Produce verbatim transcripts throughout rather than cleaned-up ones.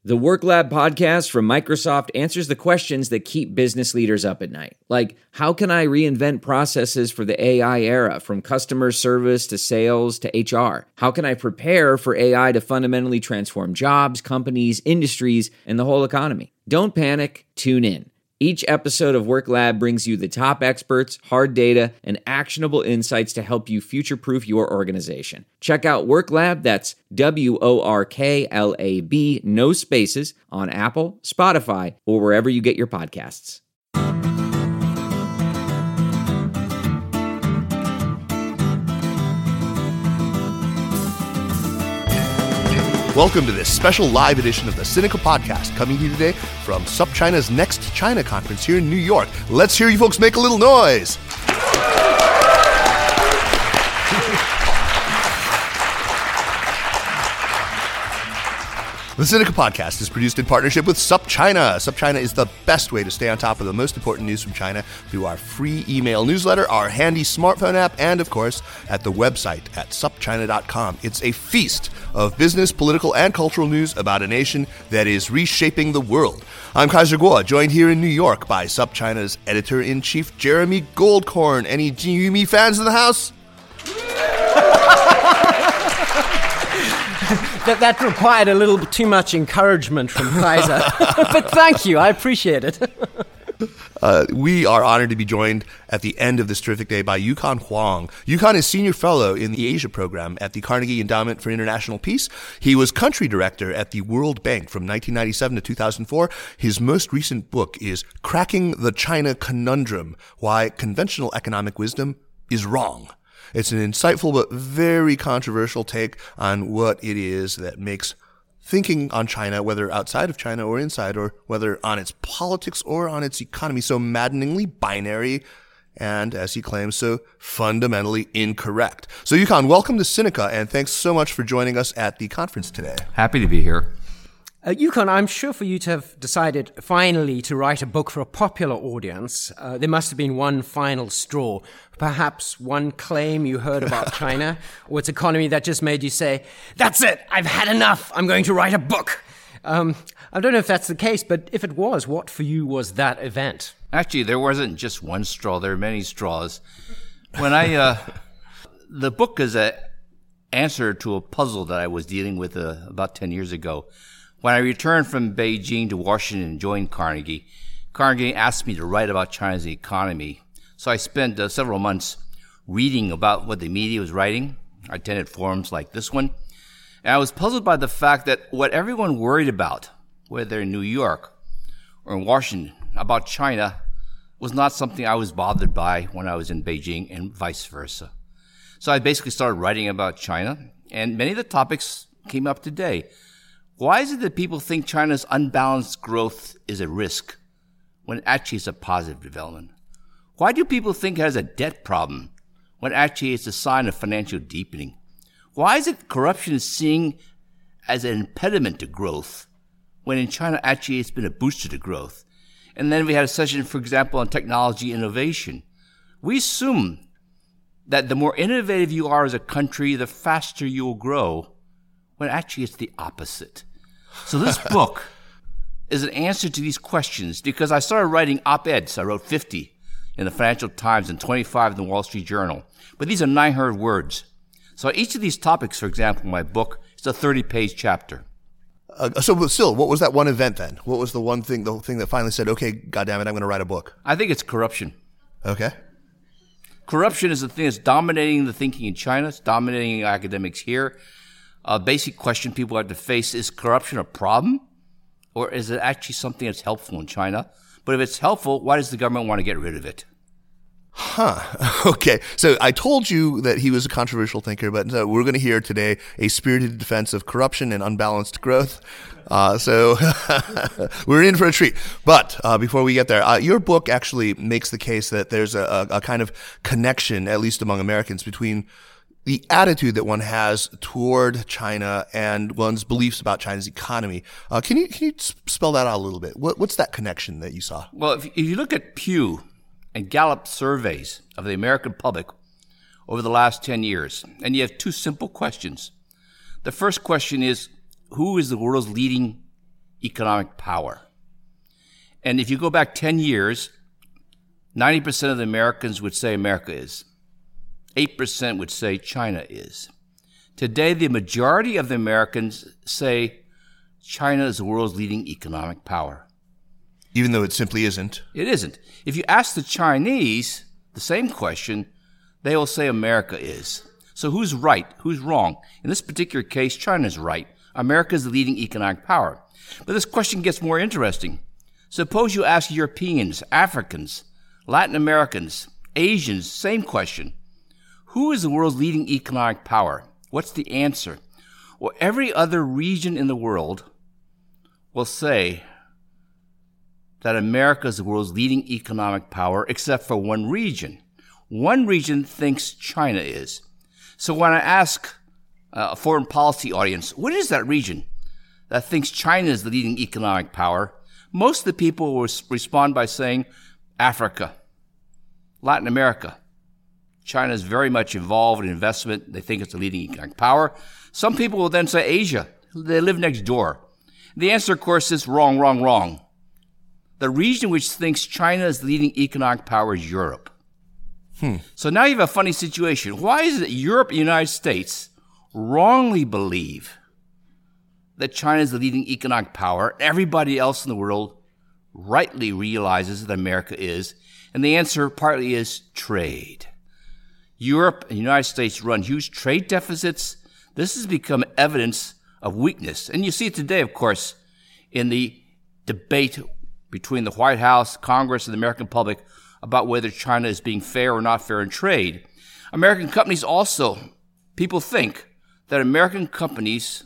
The Work Lab podcast from Microsoft answers the questions that keep business leaders up at night. Like, how can I reinvent processes for the A I era, from customer service to sales to H R? How can I prepare for A I to fundamentally transform jobs, companies, industries, and the whole economy? Don't panic, tune in. Each episode of Work Lab brings you the top experts, hard data, and actionable insights to help you future-proof your organization. Check out Work Lab, that's W O R K L A B, no spaces, on Apple, Spotify, or wherever you get your podcasts. Welcome to this special live edition of the Sinica Podcast, coming to you today from SupChina's Next China Conference here in New York. Let's hear you folks make a little noise. The Sinica Podcast is produced in partnership with SupChina. SupChina is the best way to stay on top of the most important news from China through our free email newsletter, our handy smartphone app, and, of course, at the website at sup china dot com. It's a feast of business, political, and cultural news about a nation that is reshaping the world. I'm Kaiser Kuo, joined here in New York by SupChina's editor-in-chief, Jeremy Goldkorn. Any Jinyu fans in the house? That, that required a little too much encouragement from Kaiser. But thank you, I appreciate it. uh, we are honored to be joined at the end of this terrific day by Yukon Huang. Yukon is Senior Fellow in the Asia Program at the Carnegie Endowment for International Peace. He was Country Director at the World Bank from nineteen ninety-seven to two thousand four. His most recent book is Cracking the China Conundrum: Why Conventional Economic Wisdom is Wrong. It's an insightful but very controversial take on what it is that makes thinking on China, whether outside of China or inside, or whether on its politics or on its economy, so maddeningly binary and, as he claims, so fundamentally incorrect. So, Yukon, welcome to Sinica, and thanks so much for joining us at the conference today. Happy to be here. Uh, Yukon, I'm sure for you to have decided finally to write a book for a popular audience, uh, there must have been one final straw. Perhaps one claim you heard about China or its economy that just made you say, that's it, I've had enough, I'm going to write a book. Um, I don't know if that's the case, but if it was, what for you was that event? Actually, there wasn't just one straw, there are many straws. When I, uh, the book is an answer to a puzzle that I was dealing with uh, about ten years ago. When I returned from Beijing to Washington and joined Carnegie, Carnegie asked me to write about China's economy. So I spent uh, several months reading about what the media was writing. I attended forums like this one. And I was puzzled by the fact that what everyone worried about, whether in New York or in Washington, about China, was not something I was bothered by when I was in Beijing, and vice versa. So I basically started writing about China, and many of the topics came up today. Why is it that people think China's unbalanced growth is a risk when actually it's a positive development? Why do people think it has a debt problem when actually it's a sign of financial deepening? Why is it corruption is seen as an impediment to growth when in China actually it's been a booster to growth? And then we had a session, for example, on technology innovation. We assume that the more innovative you are as a country, the faster you will grow, when actually it's the opposite. So this book is an answer to these questions, because I started writing op-eds. I wrote fifty in the Financial Times and twenty-five in the Wall Street Journal. But these are nine hundred words. So each of these topics, for example, in my book, is a thirty-page chapter. Uh, so still, what was that one event then? What was the one thing, the thing that finally said, okay, goddammit, I'm going to write a book? I think it's corruption. Okay. Corruption is the thing that's dominating the thinking in China. It's dominating academics here. A basic question people have to face, is corruption a problem? Or is it actually something that's helpful in China? But if it's helpful, why does the government want to get rid of it? Huh. Okay. So I told you that he was a controversial thinker, but uh, we're going to hear today a spirited defense of corruption and unbalanced growth. Uh, so we're in for a treat. But uh, before we get there, uh, your book actually makes the case that there's a, a kind of connection, at least among Americans, between the attitude that one has toward China and one's beliefs about China's economy. Uh, can you can you spell that out a little bit? What, what's that connection that you saw? Well, if, if you look at Pew and Gallup surveys of the American public over the last ten years, and you have two simple questions. The first question is, who is the world's leading economic power. And if you go back ten years, ninety percent of the Americans would say America is. eight percent would say China is. Today, the majority of the Americans say China is the world's leading economic power. Even though it simply isn't. It isn't. If you ask the Chinese the same question, they will say America is. So who's right? Who's wrong? In this particular case, China's right. America is the leading economic power. But this question gets more interesting. Suppose you ask Europeans, Africans, Latin Americans, Asians, same question. Who is the world's leading economic power? What's the answer? Well, every other region in the world will say that America is the world's leading economic power, except for one region. One region thinks China is. So when I ask a foreign policy audience, what is that region that thinks China is the leading economic power? Most of the people will respond by saying Africa, Latin America. China is very much involved in investment. They think it's the leading economic power. Some people will then say Asia. They live next door. The answer, of course, is wrong, wrong, wrong. The region which thinks China is the leading economic power is Europe. Hmm. So now you have a funny situation. Why is it that Europe and the United States wrongly believe that China is the leading economic power? Everybody else in the world rightly realizes that America is. And the answer partly is trade. Europe and the United States run huge trade deficits. This has become evidence of weakness. And you see it today, of course, in the debate between the White House, Congress, and the American public about whether China is being fair or not fair in trade. American companies also, people think that American companies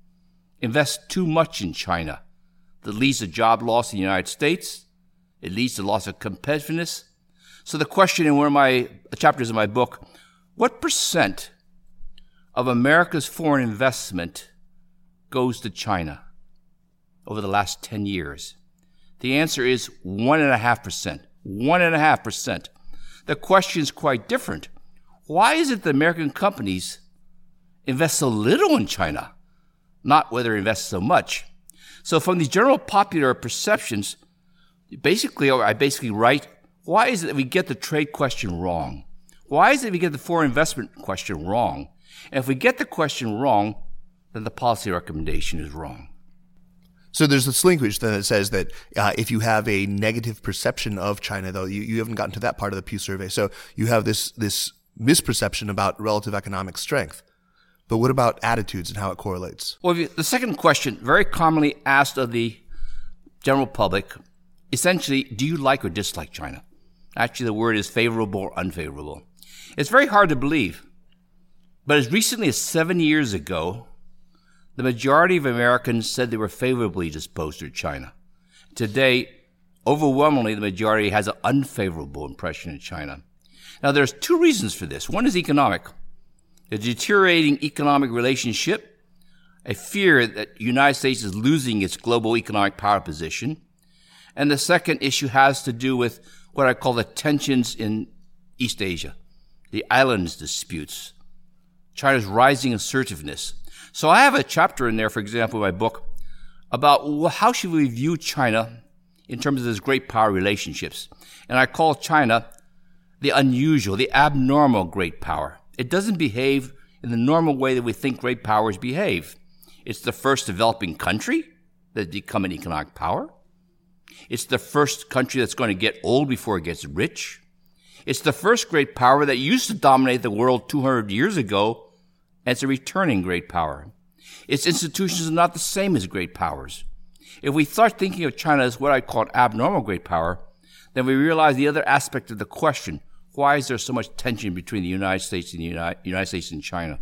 invest too much in China. That leads to job loss in the United States. It leads to loss of competitiveness. So the question in one of my chapters of my book, what percent of America's foreign investment goes to China over the last ten years? The answer is one and a half percent. One and a half percent. The question is quite different. Why is it that American companies invest so little in China? Not whether they invest so much. So from these general popular perceptions, basically, I basically write, why is it that we get the trade question wrong? Why is it we get the foreign investment question wrong? And if we get the question wrong, then the policy recommendation is wrong. So there's this linkage then that says that uh, if you have a negative perception of China, though, you, you haven't gotten to that part of the Pew survey. So you have this this misperception about relative economic strength. But what about attitudes and how it correlates? Well, the second question, very commonly asked of the general public, essentially, do you like or dislike China? Actually, the word is favorable or unfavorable. It's very hard to believe. But as recently as seven years ago, the majority of Americans said they were favorably disposed to China. Today, overwhelmingly, the majority has an unfavorable impression of China. Now, there's two reasons for this. One is economic. The deteriorating economic relationship, a fear that the United States is losing its global economic power position. And the second issue has to do with what I call the tensions in East Asia, the islands disputes, China's rising assertiveness. So I have a chapter in there, for example, in my book, about how should we view China in terms of these great power relationships. And I call China the unusual, the abnormal great power. It doesn't behave in the normal way that we think great powers behave. It's the first developing country that's become an economic power. It's the first country that's going to get old before it gets rich. It's the first great power that used to dominate the world two hundred years ago, and it's a returning great power. Its institutions are not the same as great powers. If we start thinking of China as what I call an abnormal great power, then we realize the other aspect of the question. Why is there so much tension between the United States and the United, United States and China?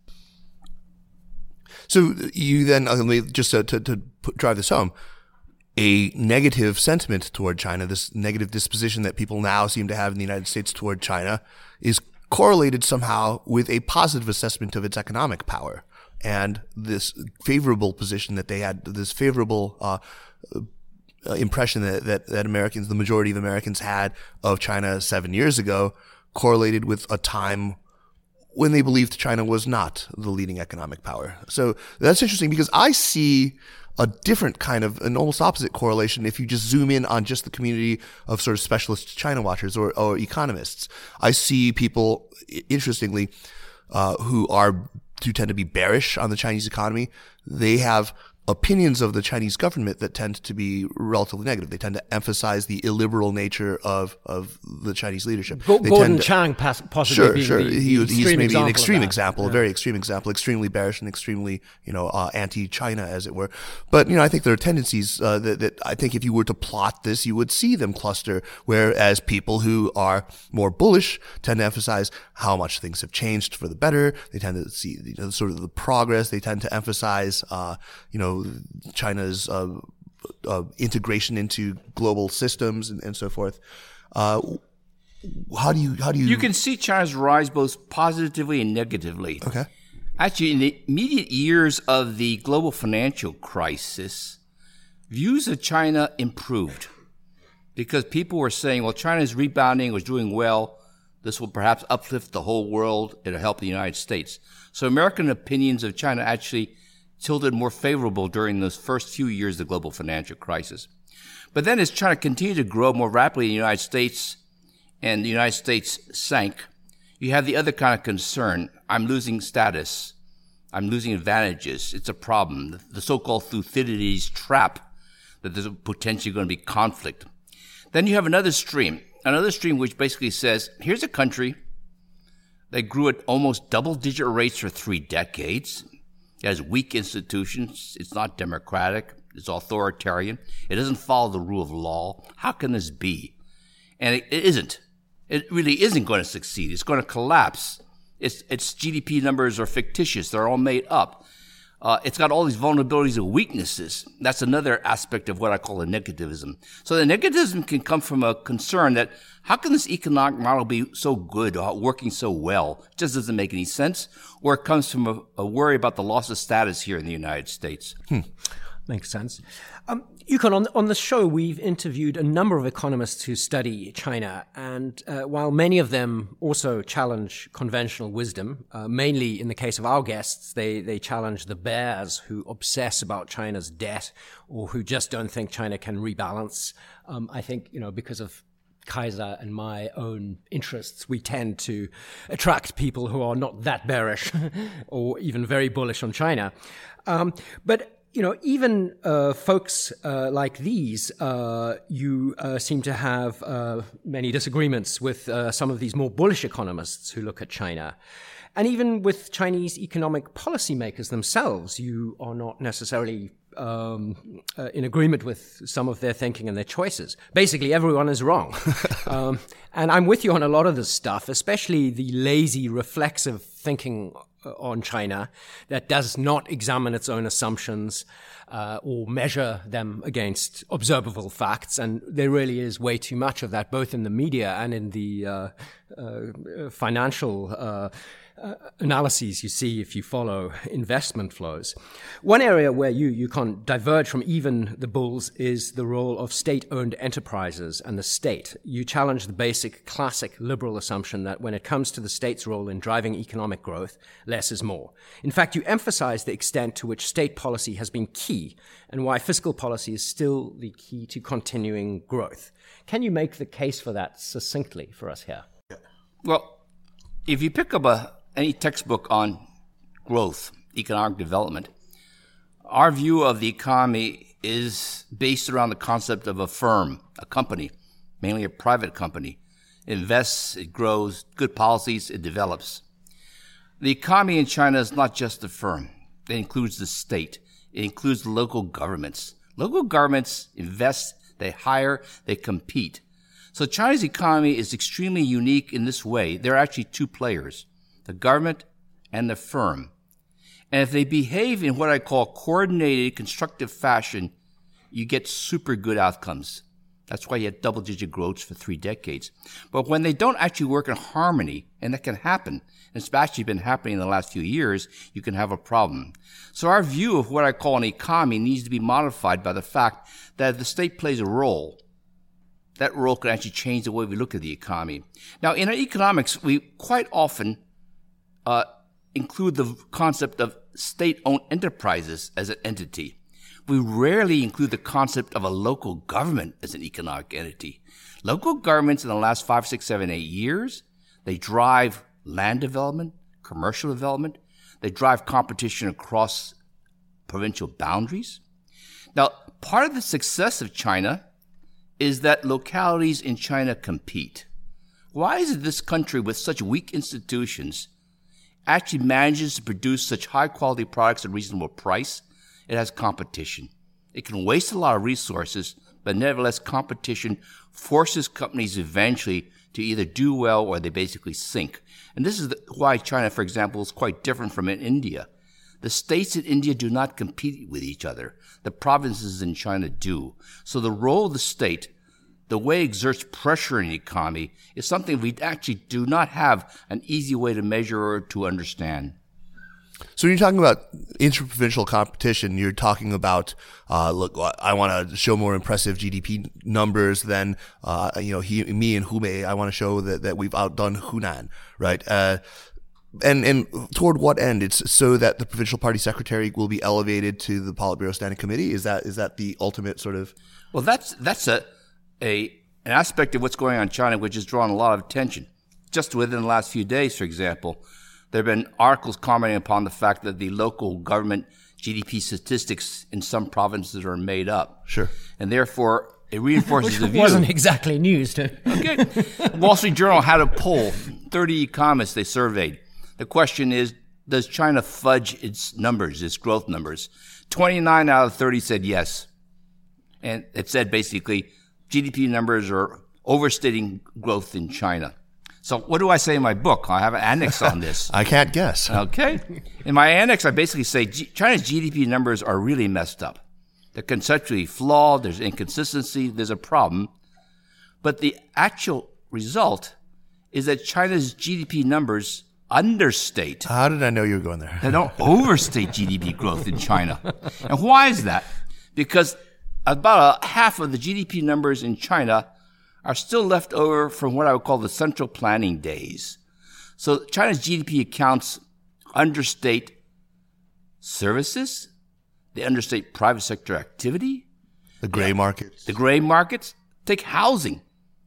So you then, uh, just to, to, to put, drive this home, a negative sentiment toward China, this negative disposition that people now seem to have in the United States toward China, is correlated somehow with a positive assessment of its economic power and this favorable position that they had, this favorable uh, uh, impression that, that, that Americans, the majority of Americans had of China seven years ago, correlated with a time when they believed China was not the leading economic power. So that's interesting because I see a different kind of, an almost opposite correlation if you just zoom in on just the community of sort of specialist China watchers or, or economists. I see people, interestingly, uh, who are, who tend to be bearish on the Chinese economy. They have opinions of the Chinese government that tend to be relatively negative. They tend to emphasize the illiberal nature of, of the Chinese leadership. Go- they Gordon tend to, Chang pass- possibly sure, being sure. the, the he, he's maybe extreme an extreme example, example, yeah. a very extreme example, extremely bearish and extremely, you know, uh, anti-China, as it were. But, you know, I think there are tendencies uh, that, that I think if you were to plot this, you would see them cluster, whereas people who are more bullish tend to emphasize how much things have changed for the better. They tend to see, you know, sort of the progress. They tend to emphasize, uh, you know, China's uh, uh, integration into global systems and, and so forth. Uh, how do you how do you? You can see China's rise both positively and negatively. Okay. Actually, in the immediate years of the global financial crisis, views of China improved because people were saying, well, China is rebounding, was doing well. This will perhaps uplift the whole world. It'll help the United States. So American opinions of China actually tilted more favorable during those first few years of the global financial crisis. But then as China continued to grow more rapidly in the United States and the United States sank, you have the other kind of concern. I'm losing status. I'm losing advantages. It's a problem. The so-called Thucydides trap, that there's potentially going to be conflict. Then you have another stream, another stream which basically says, here's a country that grew at almost double-digit rates for three decades. It has weak institutions. It's not democratic. It's authoritarian. It doesn't follow the rule of law. How can this be? And it, it isn't. It really isn't going to succeed. It's going to collapse. Its, its G D P numbers are fictitious. They're all made up. Uh, it's got all these vulnerabilities and weaknesses. That's another aspect of what I call the negativism. So the negativism can come from a concern that how can this economic model be so good or working so well? It just doesn't make any sense. Or it comes from a, a worry about the loss of status here in the United States. Hmm. Makes sense. Um, Yukon, on, on the show, we've interviewed a number of economists who study China, and uh, while many of them also challenge conventional wisdom, uh, mainly in the case of our guests, they, they challenge the bears who obsess about China's debt or who just don't think China can rebalance. Um, I think, you know, because of Kaiser and my own interests, we tend to attract people who are not that bearish or even very bullish on China. Um, but You know, even uh, folks uh, like these, uh, you uh, seem to have uh, many disagreements with uh, some of these more bullish economists who look at China. And even with Chinese economic policymakers themselves, you are not necessarily um, uh, in agreement with some of their thinking and their choices. Basically, everyone is wrong. um, and I'm with you on a lot of this stuff, especially the lazy, reflexive thinking on China that does not examine its own assumptions uh, or measure them against observable facts. And there really is way too much of that, both in the media and in the uh, uh, financial uh, uh, analyses you see if you follow investment flows. One area where you, you can't diverge from even the bulls is the role of state-owned enterprises and the state. You challenge the basic classic liberal assumption that when it comes to the state's role in driving economic growth, less is more. In fact, you emphasize the extent to which state policy has been key and why fiscal policy is still the key to continuing growth. Can you make the case for that succinctly for us here? Well, if you pick up a, any textbook on growth, economic development, our view of the economy is based around the concept of a firm, a company, mainly a private company. It invests, it grows, good policies, it develops. The economy in China is not just the firm. It includes the state. It includes the local governments. Local governments invest, they hire, they compete. So China's economy is extremely unique in this way. There are actually two players, the government and the firm. And if they behave in what I call coordinated, constructive fashion, you get super good outcomes. That's why you had double-digit growth for three decades. But when they don't actually work in harmony, and that can happen, and it's actually been happening in the last few years, you can have a problem. So our view of what I call an economy needs to be modified by the fact that if the state plays a role, that role can actually change the way we look at the economy. Now, in our economics, we quite often uh, include the concept of state-owned enterprises as an entity. We rarely include the concept of a local government as an economic entity. Local governments in the last five, six, seven, eight years, they drive land development, commercial development. They drive competition across provincial boundaries. Now, part of the success of China is that localities in China compete. Why is it this country with such weak institutions actually manages to produce such high-quality products at a reasonable price? It has competition. It can waste a lot of resources, but nevertheless, competition forces companies eventually to either do well or they basically sink. And this is the, why China, for example, is quite different from in India. The states in India do not compete with each other. The provinces in China do. So the role of the state, the way it exerts pressure in the economy, is something we actually do not have an easy way to measure or to understand. So when you're talking about interprovincial competition, you're talking about, uh, look, I want to show more impressive G D P numbers than, uh, you know, he, me and Hubei. I want to show that, that we've outdone Hunan, right? Uh, and, and toward what end? It's so that the provincial party secretary will be elevated to the Politburo Standing Committee? Is that, is that the ultimate sort of? Well, that's, that's a, a, an aspect of what's going on in China which has drawn a lot of attention. Just within the last few days, for example, there have been articles commenting upon the fact that the local government G D P statistics in some provinces are made up. Sure. And therefore, it reinforces the view. Wasn't exactly news to. Okay. Wall Street Journal had a poll, thirty economists they surveyed. The question is, does China fudge its numbers, its growth numbers? twenty-nine out of thirty said yes. And it said basically G D P numbers are overstating growth in China. So what do I say in my book? I have an annex on this. I can't guess. Okay. In my annex, I basically say G- China's G D P numbers are really messed up. They're conceptually flawed. There's inconsistency. There's a problem. But the actual result is that China's G D P numbers understate. How did I know you were going there? They don't overstate G D P growth in China. And why is that? Because about a half of the G D P numbers in China are still left over from what I would call the central planning days. So China's G D P accounts understate services, they understate private sector activity. The gray markets. The gray markets. Take housing.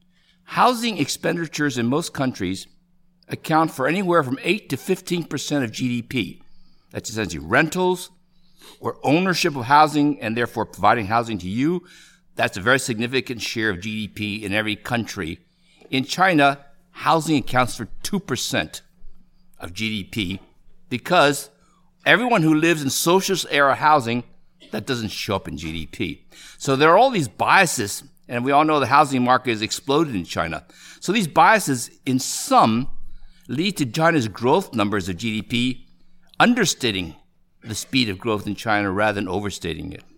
Housing expenditures in most countries account for anywhere from eight to fifteen percent of G D P. That's essentially rentals or ownership of housing and therefore providing housing to you. That's a very significant share of G D P in every country. In China, housing accounts for two percent of G D P because everyone who lives in socialist era housing, that doesn't show up in G D P. So there are all these biases, and we all know the housing market has exploded in China. So these biases, in sum, lead to China's growth numbers of G D P understating the speed of growth in China rather than overstating it.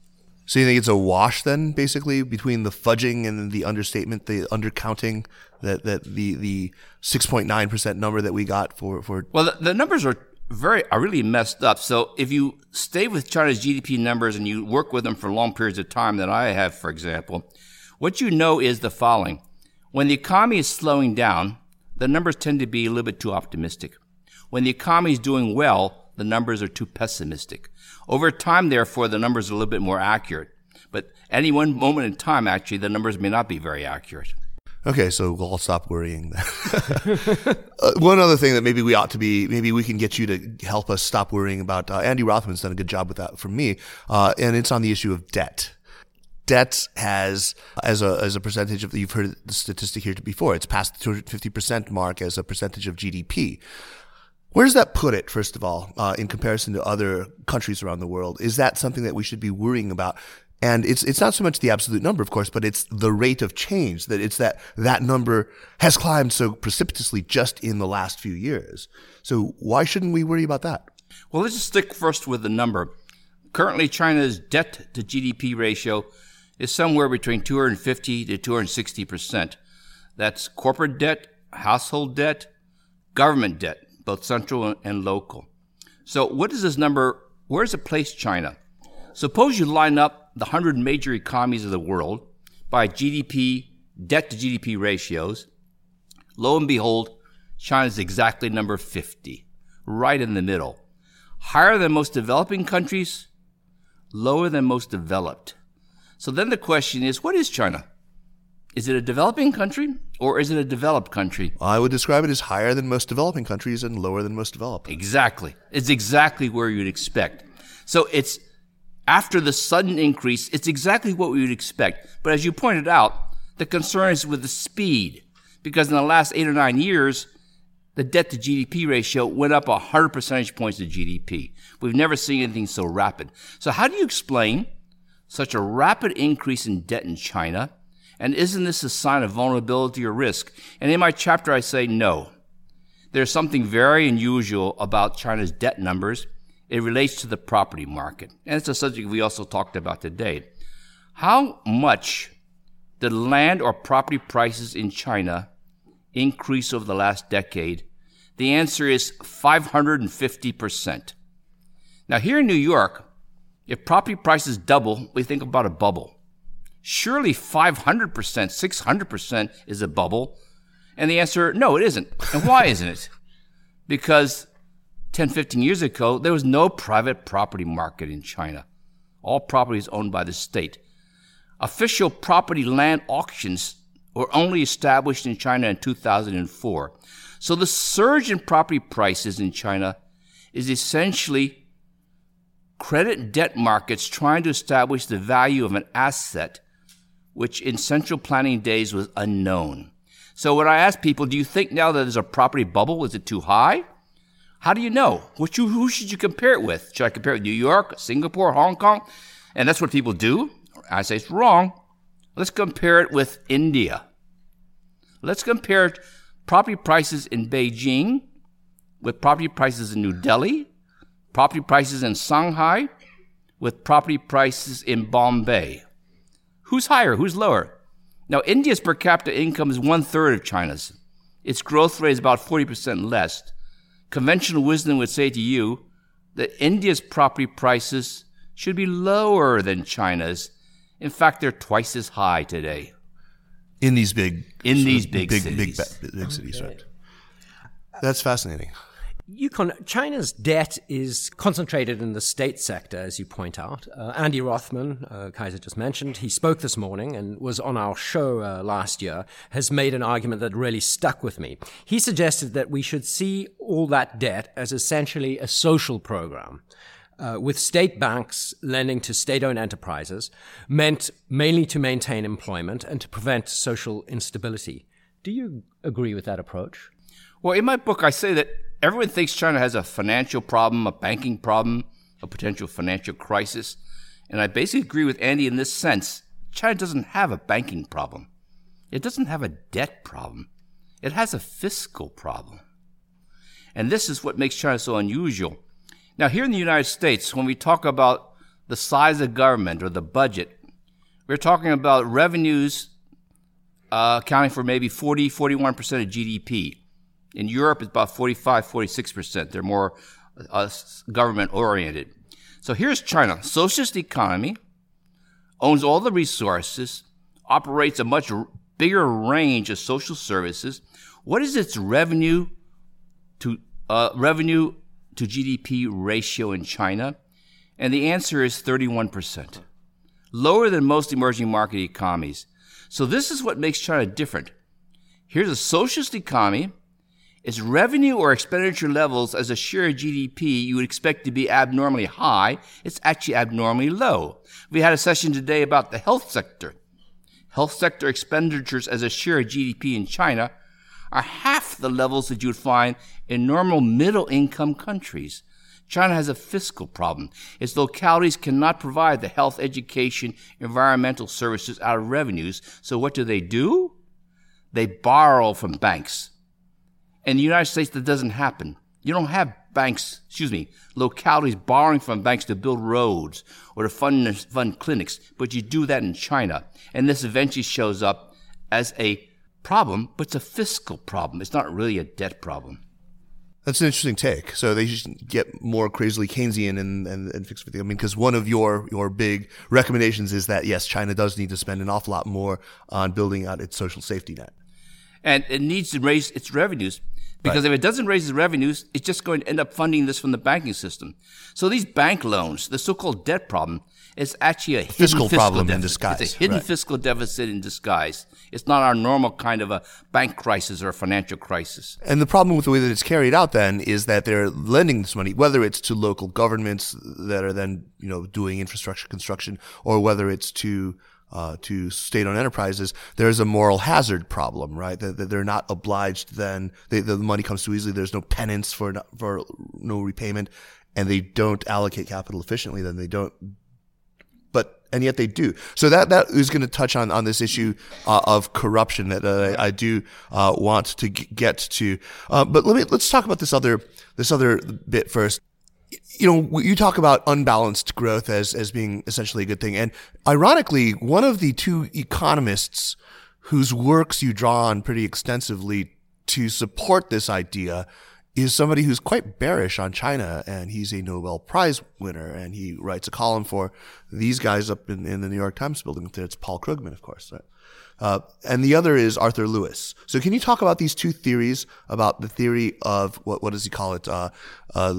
So you think it's a wash then, basically, between the fudging and the understatement, the undercounting, that, that the the six point nine percent number that we got for, for Well, the, the numbers are very are really messed up. So if you stay with China's G D P numbers and you work with them for long periods of time that I have, for example, what you know is the following. When the economy is slowing down, the numbers tend to be a little bit too optimistic. When the economy is doing well, the numbers are too pessimistic. Over time, therefore, the numbers are a little bit more accurate. But at any one moment in time, actually, the numbers may not be very accurate. Okay, so we'll all stop worrying then. uh, one other thing that maybe we ought to be, maybe we can get you to help us stop worrying about, uh, Andy Rothman's done a good job with that for me, uh, and it's on the issue of debt. Debt has, as a as a percentage of, you've heard the statistic here before, it's past the two hundred fifty percent mark as a percentage of G D P. Where does that put it, first of all, uh, in comparison to other countries around the world? Is that something that we should be worrying about? And it's it's not so much the absolute number, of course, but it's the rate of change, that it's that that number has climbed so precipitously just in the last few years. So why shouldn't we worry about that? Well, let's just stick first with the number. Currently, China's debt to G D P ratio is somewhere between two hundred fifty to two hundred sixty percent. That's corporate debt, household debt, government debt, both central and local. So what is this number, where does it place China? Suppose you line up the one hundred major economies of the world by G D P, debt to G D P ratios. Lo and behold, China is exactly number fifty. right in the middle. Higher than most developing countries, lower than most developed. So then the question is, what is China? Is it a developing country or is it a developed country? I would describe it as higher than most developing countries and lower than most developed. Exactly. It's exactly where you'd expect. So it's after the sudden increase, it's exactly what we would expect. But as you pointed out, the concern is with the speed, because in the last eight or nine years, the debt to G D P ratio went up one hundred percentage points to G D P. We've never seen anything so rapid. So how do you explain such a rapid increase in debt in China? And isn't this a sign of vulnerability or risk? And in my chapter, I say no. There's something very unusual about China's debt numbers. It relates to the property market. And it's a subject we also talked about today. How much did land or property prices in China increase over the last decade? The answer is five hundred fifty percent. Now, here in New York, if property prices double, we think about a bubble. Surely five hundred percent, six hundred percent is a bubble. And the answer, no, it isn't. And why isn't it? Because ten, fifteen years ago, there was no private property market in China. All property is owned by the state. Official property land auctions were only established in China in two thousand four. So the surge in property prices in China is essentially credit debt markets trying to establish the value of an asset which in central planning days was unknown. So when I ask people, do you think now that there's a property bubble, is it too high? How do you know? Which, who should you compare it with? Should I compare it with New York, Singapore, Hong Kong? And that's what people do. I say it's wrong. Let's compare it with India. Let's compare property prices in Beijing with property prices in New Delhi, property prices in Shanghai with property prices in Bombay. Who's higher? Who's lower? Now, India's per capita income is one-third of China's. Its growth rate is about forty percent less. Conventional wisdom would say to you that India's property prices should be lower than China's. In fact, they're twice as high today. In these big, in these big, big cities. Big, big, big cities, right? That's fascinating. Yukon, China's debt is concentrated in the state sector, as you point out. Uh, Andy Rothman, uh, Kaiser just mentioned, he spoke this morning and was on our show uh, last year, has made an argument that really stuck with me. He suggested that we should see all that debt as essentially a social program, uh, with state banks lending to state-owned enterprises, meant mainly to maintain employment and to prevent social instability. Do you agree with that approach? Well, in my book, I say that everyone thinks China has a financial problem, a banking problem, a potential financial crisis. And I basically agree with Andy in this sense. China doesn't have a banking problem. It doesn't have a debt problem. It has a fiscal problem. And this is what makes China so unusual. Now, here in the United States, when we talk about the size of government or the budget, we're talking about revenues uh, accounting for maybe forty, forty-one percent of G D P. In Europe, it's about forty-five, forty-six percent. They're more uh, government-oriented. So here's China. Socialist economy, owns all the resources, operates a much r- bigger range of social services. What is its revenue to uh, revenue to G D P ratio in China? And the answer is thirty-one percent, lower than most emerging market economies. So this is what makes China different. Here's a socialist economy. Its revenue or expenditure levels as a share of G D P you would expect to be abnormally high. It's actually abnormally low. We had a session today about the health sector. Health sector expenditures as a share of G D P in China are half the levels that you would find in normal middle-income countries. China has a fiscal problem. Its localities cannot provide the health, education, environmental services out of revenues. So what do they do? They borrow from banks. In the United States, that doesn't happen. You don't have banks, excuse me, localities borrowing from banks to build roads or to fund, fund clinics, but you do that in China. And this eventually shows up as a problem, but it's a fiscal problem. It's not really a debt problem. That's an interesting take. So they should get more crazily Keynesian and, and, and fix everything. I mean, because one of your, your big recommendations is that, yes, China does need to spend an awful lot more on building out its social safety net. And it needs to raise its revenues. Because right. if it doesn't raise the revenues, it's just going to end up funding this from the banking system. So these bank loans, the so-called debt problem, is actually a fiscal, fiscal problem deficit. in disguise. It's a hidden right. fiscal deficit in disguise. It's not our normal kind of a bank crisis or a financial crisis. And the problem with the way that it's carried out then is that they're lending this money, whether it's to local governments that are then, you know, doing infrastructure construction, or whether it's to uh, to state-owned enterprises. There's a moral hazard problem, right? That, that they're not obliged then. They, the money comes too easily. There's no penance for for no repayment, and they don't allocate capital efficiently. Then they don't. But and yet they do. So that that is going to touch on on this issue uh, of corruption that uh, I, I do uh, want to g- get to. Uh, but let me let's talk about this other this other bit first. You know, you talk about unbalanced growth as as being essentially a good thing, and ironically, one of the two economists whose works you draw on pretty extensively to support this idea is somebody who's quite bearish on China, and he's a Nobel Prize winner, and he writes a column for these guys up in, in the New York Times building. It's Paul Krugman, of course, right? Uh, and the other is Arthur Lewis. So can you talk about these two theories, about the theory of, what what does he call it, uh, uh,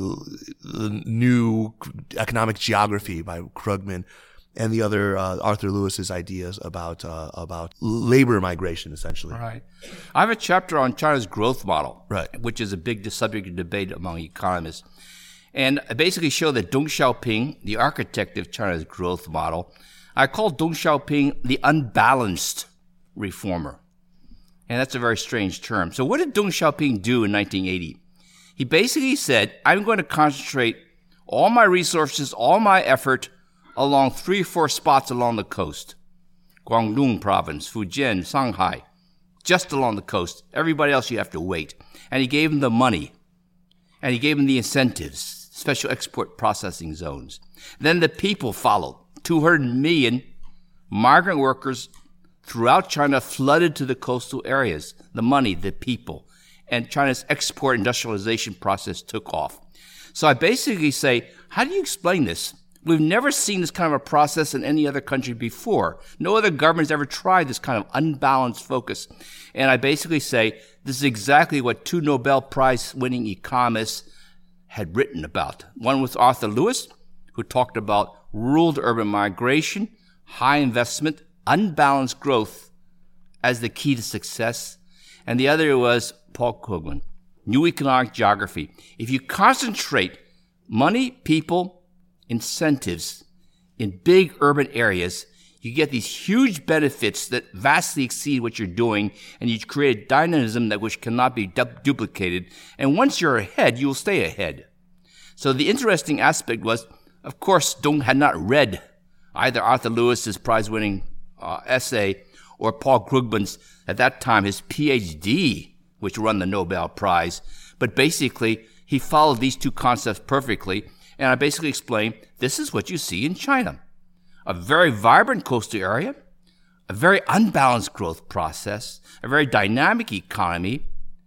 the new economic geography by Krugman, and the other, uh, Arthur Lewis's ideas about uh, about labor migration, essentially. Right. I have a chapter on China's growth model, right, which is a big subject of debate among economists. And I basically show that Deng Xiaoping, the architect of China's growth model, I call Deng Xiaoping the unbalanced reformer. And that's a very strange term. So what did Deng Xiaoping do in nineteen eighty? He basically said, I'm going to concentrate all my resources, all my effort along three or four spots along the coast. Guangdong province, Fujian, Shanghai, just along the coast. Everybody else you have to wait. And he gave them the money. And he gave them the incentives, special export processing zones. Then the people followed. two hundred million migrant workers throughout China flooded to the coastal areas. The money, the people. And China's export industrialization process took off. So I basically say, how do you explain this? We've never seen this kind of a process in any other country before. No other government has ever tried this kind of unbalanced focus. And I basically say this is exactly what two Nobel Prize winning economists had written about. One was Arthur Lewis, who talked about rural to urban migration, high investment, unbalanced growth as the key to success. And the other was Paul Krugman, new economic geography. If you concentrate money, people, incentives in big urban areas, you get these huge benefits that vastly exceed what you're doing, and you create a dynamism that which cannot be du- duplicated. And once you're ahead, you'll stay ahead. So the interesting aspect was, of course, Deng had not read either Arthur Lewis's prize-winning uh, essay or Paul Krugman's, at that time, his P H D, which won the Nobel Prize. But basically, he followed these two concepts perfectly. And I basically explained, this is what you see in China. A very vibrant coastal area, a very unbalanced growth process, a very dynamic economy.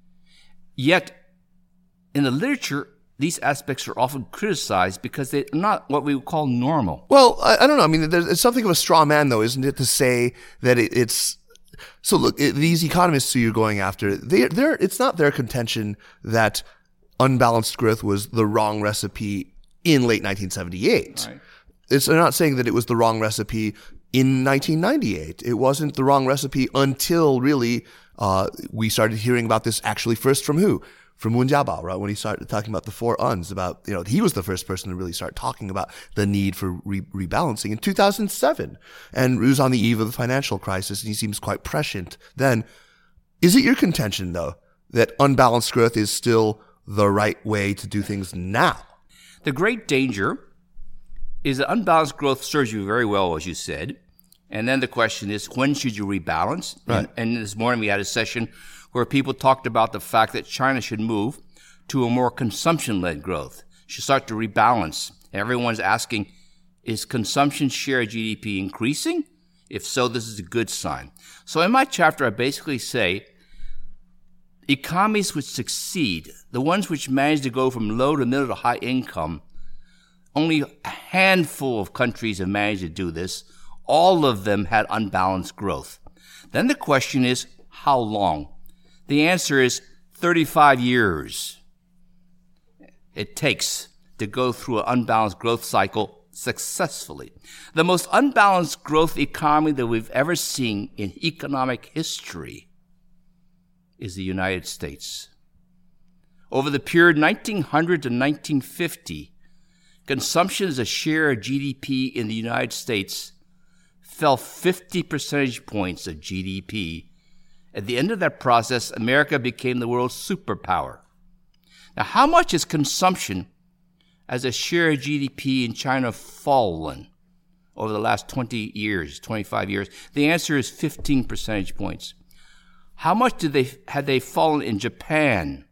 Yet, in the literature, these aspects are often criticized because they're not what we would call normal. Well, I, I don't know. I mean, there's, it's something of a straw man, though, isn't it, to say that it, it's... So look, it, these economists who you're going after, they, they're, it's not their contention that unbalanced growth was the wrong recipe in late nineteen seventy-eight. Right. It's, they're not saying that it was the wrong recipe in nineteen ninety-eight. It wasn't the wrong recipe until really uh, we started hearing about this actually first from who? From Wen Jiabao, right? When he started talking about the four uns, about, you know, he was the first person to really start talking about the need for re- rebalancing in two thousand seven. And it was on the eve of the financial crisis, and he seems quite prescient then. Is it your contention, though, that unbalanced growth is still the right way to do things now? The great danger is that unbalanced growth serves you very well, as you said. And then the question is, when should you rebalance? Right. And, and this morning we had a session where people talked about the fact that China should move to a more consumption-led growth, should start to rebalance. And everyone's asking, is consumption share of G D P increasing? If so, this is a good sign. So in my chapter, I basically say, economies which succeed, the ones which manage to go from low to middle to high income, only a handful of countries have managed to do this. All of them had unbalanced growth. Then the question is, how long? The answer is thirty-five years it takes to go through an unbalanced growth cycle successfully. The most unbalanced growth economy that we've ever seen in economic history is the United States. Over the period nineteen hundred to nineteen fifty, consumption as a share of G D P in the United States fell fifty percentage points of G D P. At the end of that process, America became the world's superpower. Now, how much has consumption as a share of G D P in China fallen over the last twenty years, twenty-five years? The answer is fifteen percentage points. How much did they had they fallen in Japan,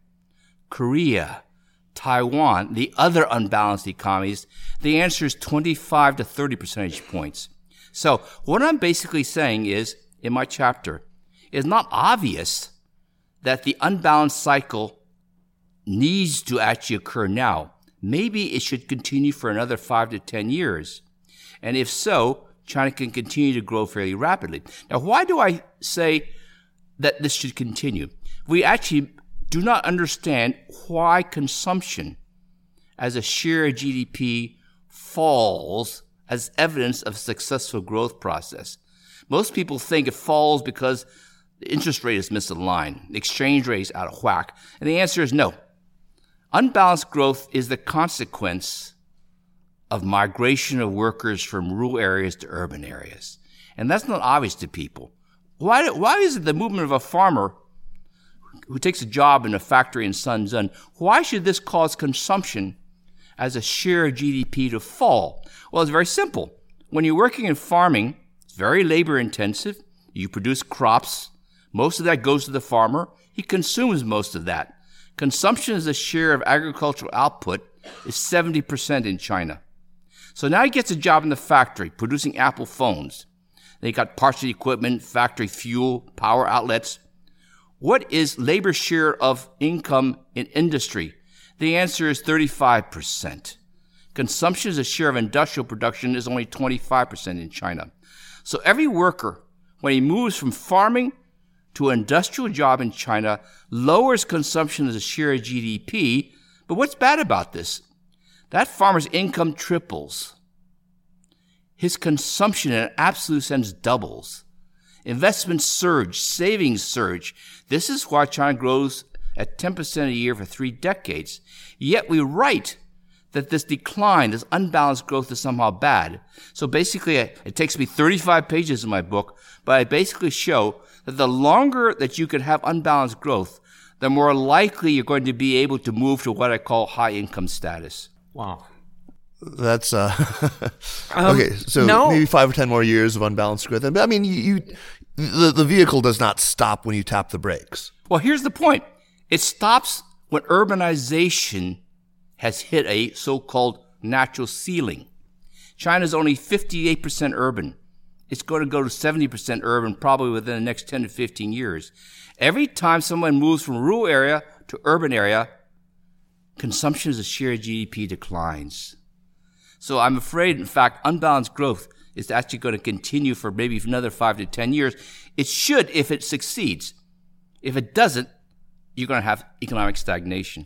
Korea, Taiwan, the other unbalanced economies? The answer is twenty-five to thirty percentage points. So what I'm basically saying is, in my chapter, it's not obvious that the unbalanced cycle needs to actually occur now. Maybe it should continue for another five to ten years. And if so, China can continue to grow fairly rapidly. Now, why do I say that this should continue? We actually do not understand why consumption as a share of G D P falls as evidence of a successful growth process. Most people think it falls because the interest rate is misaligned, the exchange rate is out of whack. And the answer is no. Unbalanced growth is the consequence of migration of workers from rural areas to urban areas. And that's not obvious to people. Why, why is it the movement of a farmer who takes a job in a factory in Shenzhen, why should this cause consumption as a share of G D P to fall? Well, it's very simple. When you're working in farming, it's very labor intensive. You produce crops. Most of that goes to the farmer. He consumes most of that. Consumption as a share of agricultural output is seventy percent in China. So now he gets a job in the factory producing Apple phones. They got parts of the equipment, factory fuel, power outlets. What is labor share of income in industry? The answer is thirty-five percent. Consumption as a share of industrial production is only twenty-five percent in China. So every worker, when he moves from farming to an industrial job in China, lowers consumption as a share of G D P. But what's bad about this? That farmer's income triples. His consumption in an absolute sense doubles. Investments surge, savings surge. This is why China grows at ten percent a year for three decades. Yet we write that this decline, this unbalanced growth is somehow bad. So basically, it takes me thirty-five pages in my book, but I basically show that the longer that you can have unbalanced growth, the more likely you're going to be able to move to what I call high income status. Wow. That's uh um, okay. So no. maybe five or ten more years of unbalanced growth. I mean, you, you the the vehicle does not stop when you tap the brakes. Well, here's the point: it stops when urbanization has hit a so-called natural ceiling. China's only fifty-eight percent urban. It's going to go to seventy percent urban probably within the next ten to fifteen years. Every time someone moves from rural area to urban area, consumption as a share of G D P declines. So I'm afraid, in fact, unbalanced growth is actually going to continue for maybe another five to ten years. It should if it succeeds. If it doesn't, you're going to have economic stagnation.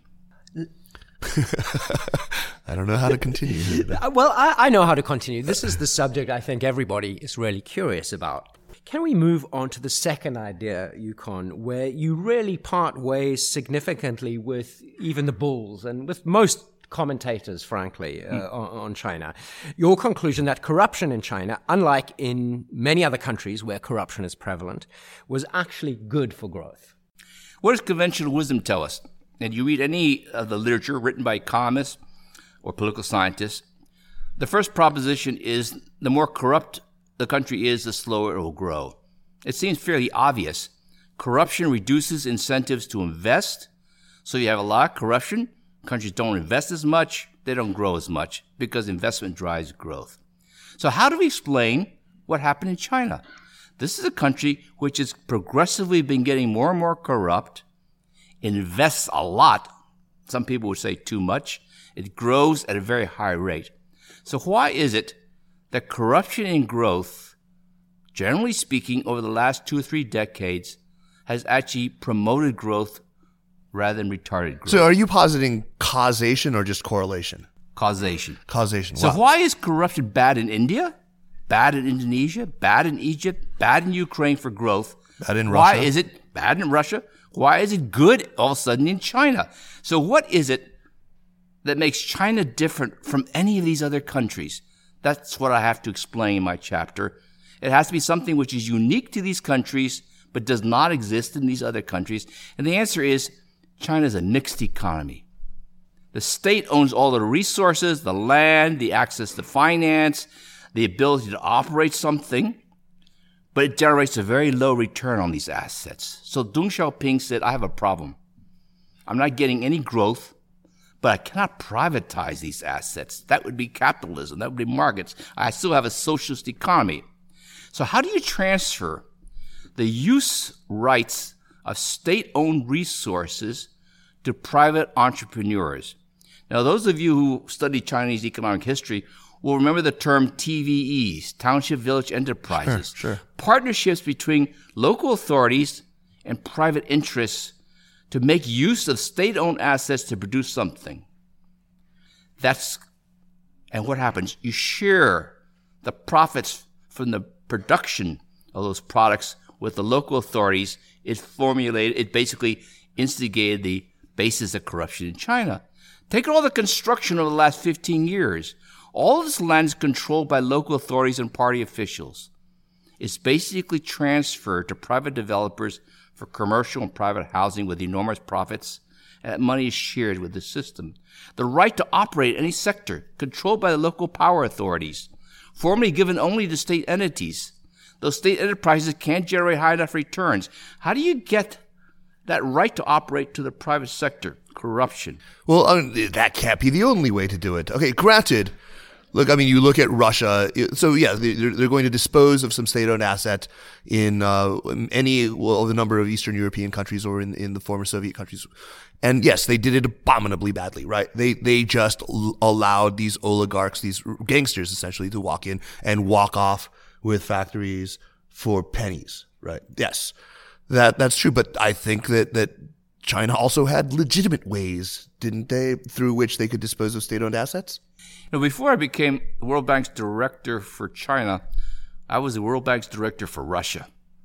I don't know how to continue. Well, I, I know how to continue. This is the subject I think everybody is really curious about. Can we move on to the second idea, Yukon, where you really part ways significantly with even the bulls and with most commentators, frankly, uh, mm. on, on China? Your conclusion that corruption in China, unlike in many other countries where corruption is prevalent, was actually good for growth. What does conventional wisdom tell us? And you read any of the literature written by economists or political scientists, the first proposition is the more corrupt the country is, the slower it will grow. It seems fairly obvious. Corruption reduces incentives to invest. So you have a lot of corruption. Countries don't invest as much. They don't grow as much because investment drives growth. So how do we explain what happened in China? This is a country which has progressively been getting more and more corrupt, invests a lot. Some people would say too much. It grows at a very high rate. So why is it that corruption and growth, generally speaking, over the last two or three decades, has actually promoted growth rather than retarded growth. So are you positing causation or just correlation? Causation. Causation. So Wow. why is corruption bad in India, bad in Indonesia, bad in Egypt, bad in Ukraine for growth? Bad in Why Russia? is it bad in Russia? Why is it good all of a sudden in China? So what is it that makes China different from any of these other countries? That's what I have to explain in my chapter. It has to be something which is unique to these countries but does not exist in these other countries. And the answer is China is a mixed economy. The state owns all the resources, the land, the access to finance, the ability to operate something, but it generates a very low return on these assets. So Deng Xiaoping said, I have a problem. I'm not getting any growth, but I cannot privatize these assets. That would be capitalism. That would be markets. I still have a socialist economy. So how do you transfer the use rights of state-owned resources to private entrepreneurs? Now, those of you who study Chinese economic history will remember the term T V Es, Township Village Enterprises. Sure, sure. Partnerships between local authorities and private interests to make use of state-owned assets to produce something. That's, and what happens? You share the profits from the production of those products with the local authorities. It formulated, it basically instigated the basis of corruption in China. Take all the construction over the last fifteen years. All of this land is controlled by local authorities and party officials. It's basically transferred to private developers for commercial and private housing with enormous profits, and that money is shared with the system. The right to operate any sector, controlled by the local power authorities, formerly given only to state entities. Those state enterprises can't generate high enough returns. How do you get that right to operate to the private sector? Corruption. Well, I mean, that can't be the only way to do it. Okay, granted, look, I mean, you look at Russia. So, yeah, they're, they're going to dispose of some state-owned asset in uh, any, well, the number of Eastern European countries or in, in the former Soviet countries. And yes, they did it abominably badly, right? They they just l- allowed these oligarchs, these gangsters essentially, to walk in and walk off with factories for pennies, right? Yes, that that's true. But I think that that China also had legitimate ways, didn't they, through which they could dispose of state-owned assets? Now, before I became the World Bank's director for China, I was the World Bank's director for Russia.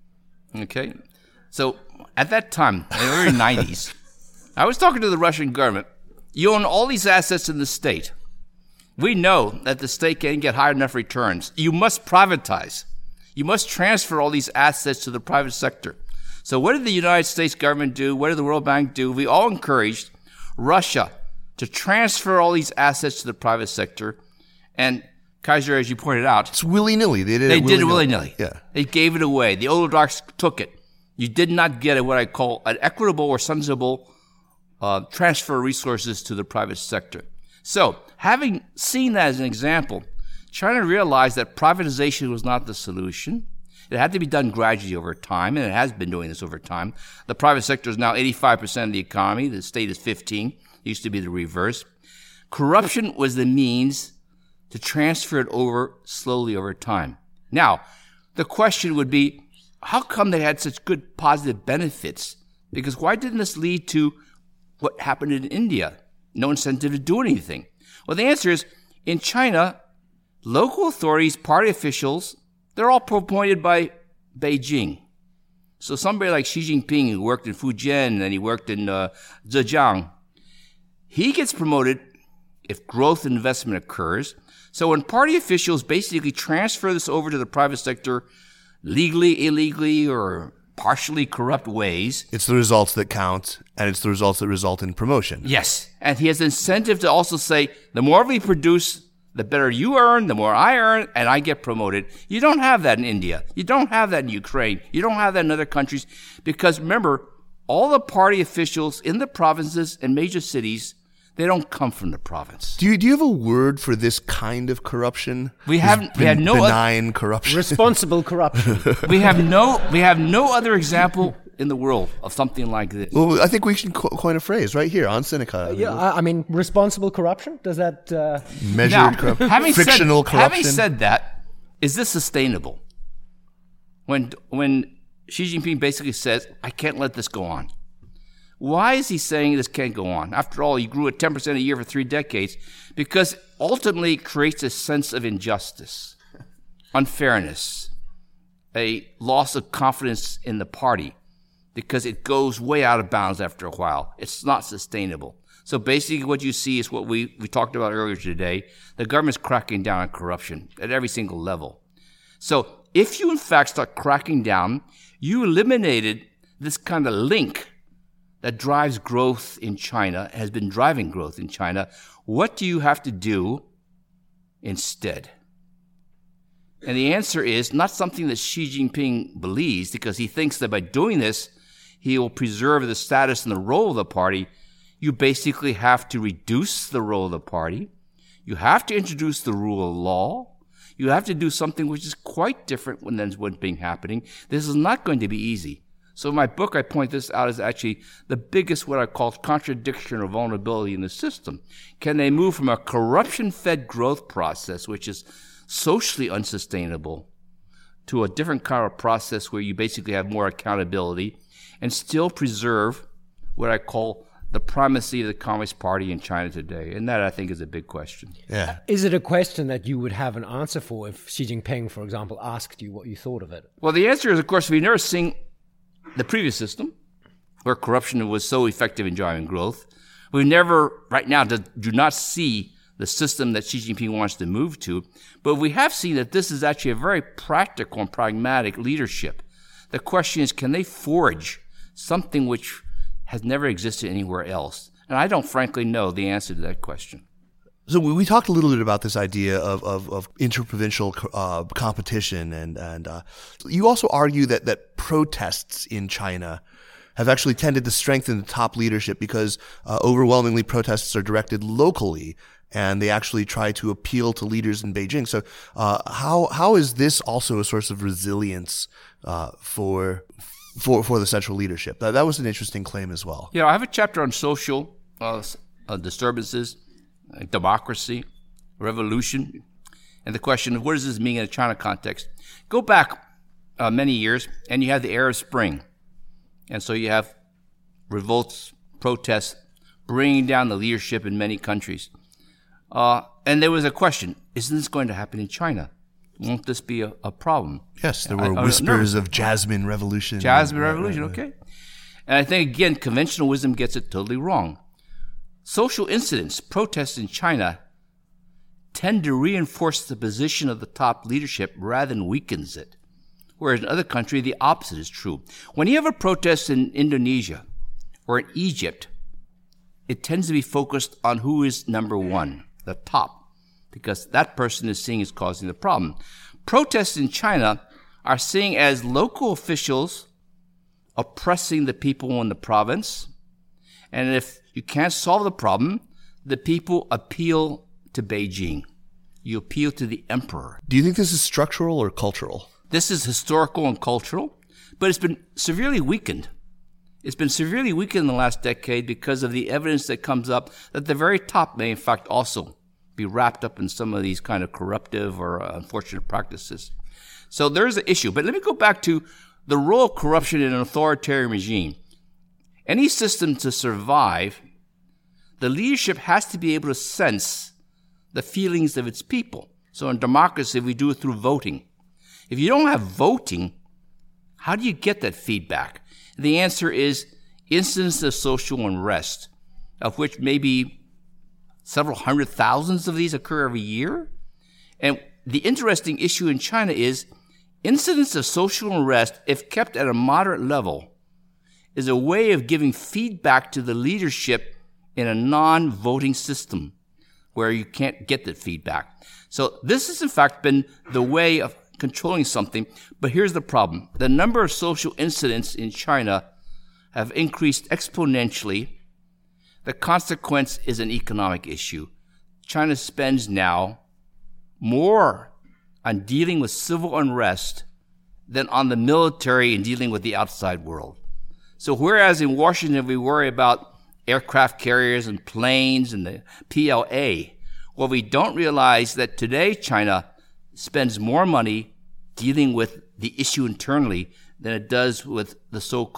Okay? So at that time, in the early nineties, I was talking to the Russian government. You own all these assets in the state. We know that the state can't get high enough returns. You must privatize. You must transfer all these assets to the private sector. So what did the United States government do? What did the World Bank do? We all encouraged Russia to transfer all these assets to the private sector. And Kaiser, as you pointed out, It's willy-nilly. They did they it did it willy-nilly. willy-nilly. Yeah. They gave it away. The oligarchs took it. You did not get a, what I call an equitable or sensible uh, transfer of resources to the private sector. So, having seen that as an example, China realized that privatization was not the solution. It had to be done gradually over time, and it has been doing this over time. The private sector is now eighty-five percent of the economy. The state is fifteen. It used to be the reverse. Corruption was the means to transfer it over slowly over time. Now, the question would be, how come they had such good positive benefits? Because why didn't this lead to what happened in India? No incentive to do anything. Well, the answer is, in China, local authorities, party officials, they're all appointed by Beijing. So somebody like Xi Jinping, who worked in Fujian and he worked in uh, Zhejiang, he gets promoted if growth and investment occurs. So when party officials basically transfer this over to the private sector legally, illegally, or partially corrupt ways. It's the results that count, and it's the results that result in promotion. Yes. And he has incentive to also say, the more we produce, the better you earn, the more I earn, and I get promoted. You don't have that in India. You don't have that in Ukraine. You don't have that in other countries. Because remember, all the party officials in the provinces and major cities, they don't come from the province. Do you do you have a word for this kind of corruption? We This haven't- we ben- had no oth- benign corruption. Responsible corruption. We have no we have no other example in the world of something like this. Well, I think we should co- coin a phrase right here on Sinica. yeah, I, I mean, responsible corruption? Does that... Uh, Measured Now, corruption, having frictional said, corruption. Having said that, is this sustainable? When when Xi Jinping basically says, I can't let this go on. Why is he saying this can't go on? After all, he grew at ten percent a year for three decades because ultimately it creates a sense of injustice, unfairness, a loss of confidence in the party because it goes way out of bounds after a while. It's not sustainable. So basically what you see is what we, we talked about earlier today. The government's cracking down on corruption at every single level. So if you in fact start cracking down, you eliminated this kind of link that drives growth in China, has been driving growth in China. What do you have to do instead? And the answer is not something that Xi Jinping believes, because he thinks that by doing this, he will preserve the status and the role of the party. You basically have to reduce the role of the party. You have to introduce the rule of law. You have to do something which is quite different than what's been happening. This is not going to be easy. So in my book, I point this out as actually the biggest, what I call contradiction or vulnerability in the system. Can they move from a corruption-fed growth process, which is socially unsustainable, to a different kind of process where you basically have more accountability and still preserve what I call the primacy of the Communist Party in China today? And that, I think, is a big question. Yeah. Is it a question that you would have an answer for if Xi Jinping, for example, asked you what you thought of it? Well, the answer is, of course, we've never seen the previous system where corruption was so effective in driving growth. We never, right now, do, do not see the system that Xi Jinping wants to move to, but we have seen that this is actually a very practical and pragmatic leadership. The question is, can they forge something which has never existed anywhere else? And I don't frankly know the answer to that question. So we, we talked a little bit about this idea of of, of interprovincial uh, competition, and and uh, you also argue that that protests in China have actually tended to strengthen the top leadership because uh, overwhelmingly protests are directed locally, and they actually try to appeal to leaders in Beijing. So uh, how how is this also a source of resilience uh, for for for the central leadership? That, that was an interesting claim as well. Yeah, I have a chapter on social uh, uh, disturbances, uh, democracy, revolution, and the question of what does this mean in a China context. Go back uh, many years, and you have the Arab Spring. And so you have revolts, protests, bringing down the leadership in many countries. Uh, and there was a question, isn't this going to happen in China? Won't this be a, a problem? Yes, there were I, I, whispers no. of Jasmine Revolution. Jasmine right, Revolution, right, right. okay. And I think, again, conventional wisdom gets it totally wrong. Social incidents, protests in China, tend to reinforce the position of the top leadership rather than weakens it. Whereas in other countries, the opposite is true. When you have a protest in Indonesia or in Egypt, it tends to be focused on who is number one, the top, because that person is seen as causing the problem. Protests in China are seen as local officials oppressing the people in the province, and if you can't solve the problem, the people appeal to Beijing. You appeal to the emperor. Do you think this is structural or cultural? This is historical and cultural, but it's been severely weakened. It's been severely weakened in the last decade because of the evidence that comes up that the very top may, in fact, also be wrapped up in some of these kind of corruptive or uh, unfortunate practices. So there's an issue. But let me go back to the role of corruption in an authoritarian regime. Any system to survive, the leadership has to be able to sense the feelings of its people. So in democracy, we do it through voting. If you don't have voting, how do you get that feedback? The answer is instances of social unrest, of which maybe several hundred thousands of these occur every year. And the interesting issue in China is incidents of social unrest, if kept at a moderate level, is a way of giving feedback to the leadership in a non-voting system where you can't get that feedback. So this has, in fact, been the way of controlling something. But here's the problem. The number of social incidents in China have increased exponentially. The consequence is an economic issue. China spends now more on dealing with civil unrest than on the military and dealing with the outside world. So whereas in Washington we worry about aircraft carriers and planes and the P L A, well, we don't realize that today China spends more money dealing with the issue internally than it does with the so-called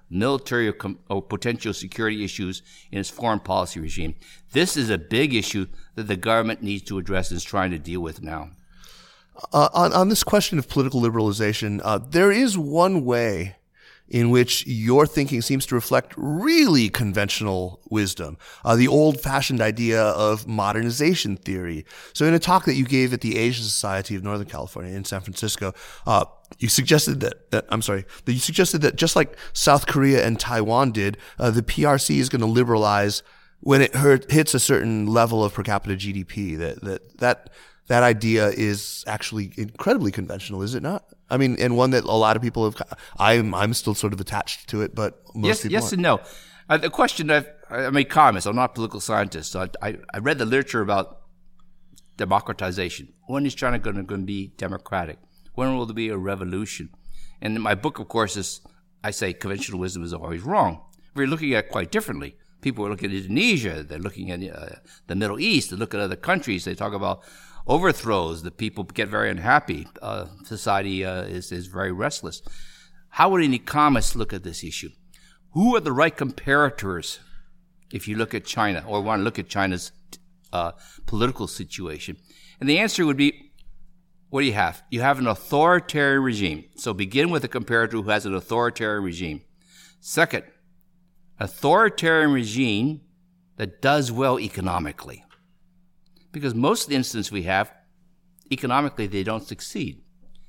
military or, com- or potential security issues in its foreign policy regime. This is a big issue that the government needs to address and is trying to deal with now. Uh, on, on this question of political liberalization, uh, there is one way in which your thinking seems to reflect really conventional wisdom, uh, the old-fashioned idea of modernization theory. So in a talk that you gave at the Asian Society of Northern California in San Francisco, uh, you suggested that, that, I'm sorry, that you suggested that just like South Korea and Taiwan did, uh, the P R C is going to liberalize when it hurt, hits a certain level of per capita G D P. That, that, that, that idea is actually incredibly conventional, is it not? I mean, and one that a lot of people have. I'm I'm still sort of attached to it, but most yes, people yes aren't. and no. Uh, the question I've, I'm an economist. I'm not a political scientist. So I, I, I read the literature about democratization. When is China going to, going to be democratic? When will there be a revolution? And in my book, of course, is I say conventional wisdom is always wrong. We're looking at it quite differently. People are looking at Indonesia. They're looking at uh, the Middle East. They look at other countries. They talk about overthrows. The people get very unhappy. Uh, society uh, is, is very restless. How would an economist look at this issue? Who are the right comparators if you look at China or want to look at China's uh, political situation? And the answer would be, what do you have? You have an authoritarian regime. So begin with a comparator who has an authoritarian regime. Second, authoritarian regime that does well economically. Because most of the instances we have, economically, they don't succeed.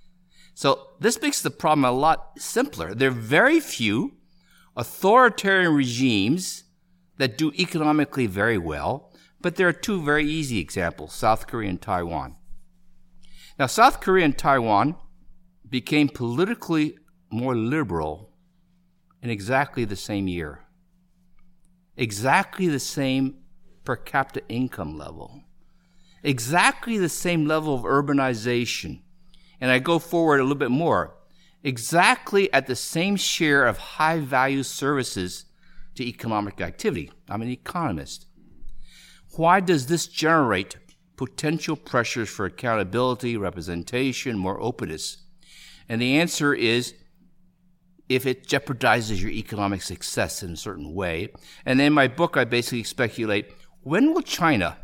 So this makes the problem a lot simpler. There are very few authoritarian regimes that do economically very well, but there are two very easy examples, South Korea and Taiwan. Now, South Korea and Taiwan became politically more liberal in exactly the same year. Exactly the same per capita income level. Exactly the same level of urbanization. And I go forward a little bit more. Exactly at the same share of high-value services to economic activity. I'm an economist. Why does this generate potential pressures for accountability, representation, more openness? And the answer is if it jeopardizes your economic success in a certain way. And in my book, I basically speculate, when will China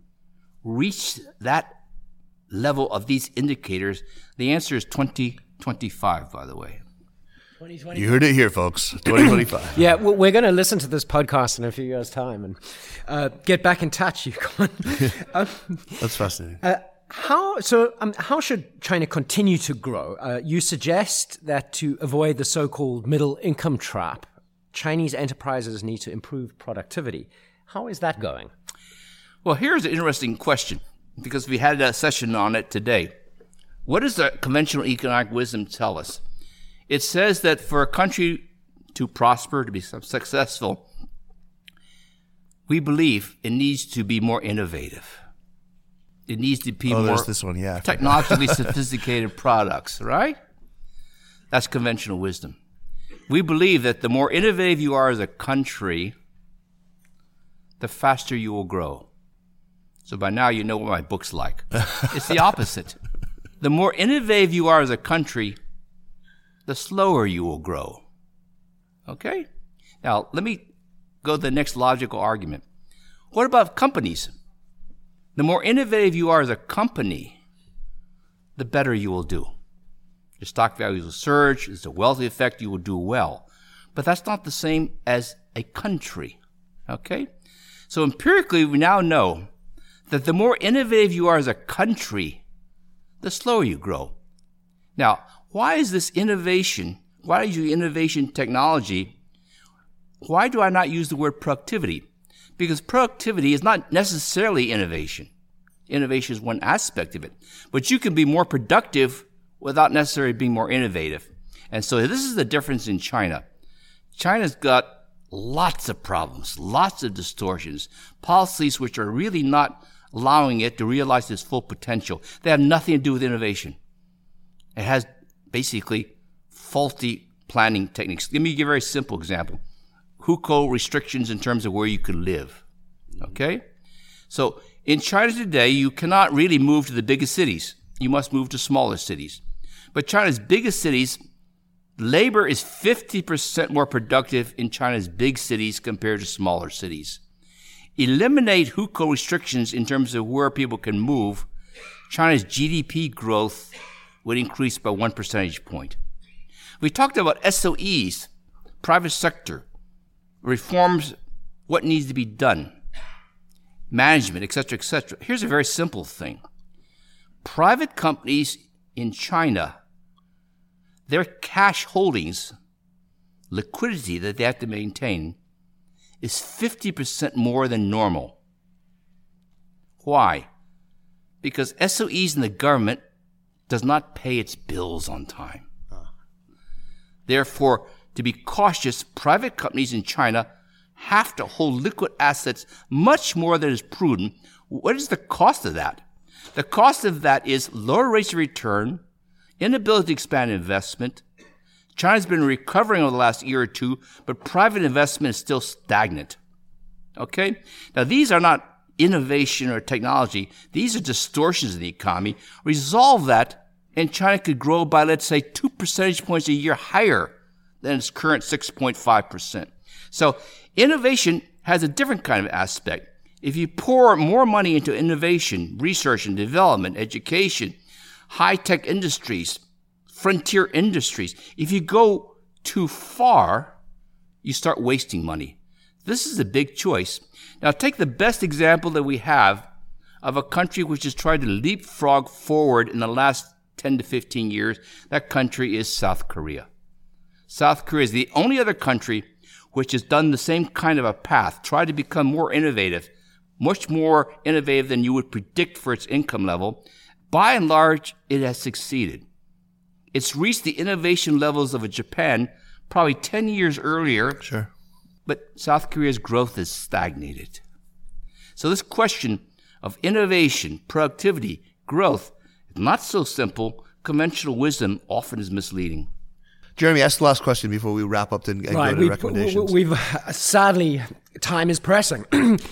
reach that level of these indicators? The answer is twenty twenty-five, by the way. You heard it here, folks. twenty twenty-five. Yeah, well, we're going to listen to this podcast in a few years' time and uh, get back in touch, Yukon. um, That's fascinating. Uh, how so? Um, how should China continue to grow? Uh, you suggest that to avoid the so-called middle income trap, Chinese enterprises need to improve productivity. How is that going? Well, here's an interesting question, because we had a session on it today. What does the conventional economic wisdom tell us? It says that for a country to prosper, to be successful, we believe it needs to be more innovative. It needs to be oh, more there's this one, yeah. technologically sophisticated products, right? That's conventional wisdom. We believe that the more innovative you are as a country, the faster you will grow. So by now you know what my book's like. It's the opposite. The more innovative you are as a country, the slower you will grow. Okay? Now, let me go to the next logical argument. What about companies? The more innovative you are as a company, the better you will do. Your stock values will surge. There's a wealthy effect. You will do well. But that's not the same as a country. Okay? So empirically, we now know that the more innovative you are as a country, the slower you grow. Now, why is this innovation, why is your innovation technology, why do I not use the word productivity? Because productivity is not necessarily innovation. Innovation is one aspect of it. But you can be more productive without necessarily being more innovative. And so this is the difference in China. China's got lots of problems, lots of distortions, policies which are really not allowing it to realize its full potential. They have nothing to do with innovation. It has basically faulty planning techniques. Let me give a very simple example. Hukou restrictions in terms of where you could live. Okay? So in China today, you cannot really move to the biggest cities. You must move to smaller cities. But China's biggest cities Labor is fifty percent more productive in China's big cities compared to smaller cities. Eliminate hukou restrictions in terms of where people can move, China's G D P growth would increase by one percentage point. We talked about S O Es, private sector, reforms, what needs to be done, management, et cetera, et cetera. Here's a very simple thing. Private companies in China, their cash holdings, liquidity that they have to maintain, is fifty percent more than normal. Why? Because S O Es in the government does not pay its bills on time. Uh. Therefore, to be cautious, private companies in China have to hold liquid assets much more than is prudent. What is the cost of that? The cost of that is lower rates of return, inability to expand investment. China's been recovering over the last year or two, but private investment is still stagnant. Okay? Now, these are not innovation or technology. These are distortions in the economy. Resolve that, and China could grow by, let's say, two percentage points a year higher than its current six point five percent. So innovation has a different kind of aspect. If you pour more money into innovation, research and development, education, high-tech industries, frontier industries, if you go too far, you start wasting money. This is a big choice. Now, take the best example that we have of a country which has tried to leapfrog forward in the last ten to fifteen years. That country is South Korea. South Korea is the only other country which has done the same kind of a path, tried to become more innovative, much more innovative than you would predict for its income level. By and large, it has succeeded. It's reached the innovation levels of a Japan probably ten years earlier. Sure. But South Korea's growth is stagnated. So this question of innovation, productivity, growth is not so simple. Conventional wisdom often is misleading. Jeremy, ask the last question before we wrap up and, and right, go to we've, recommendations. We've uh, sadly, time is pressing.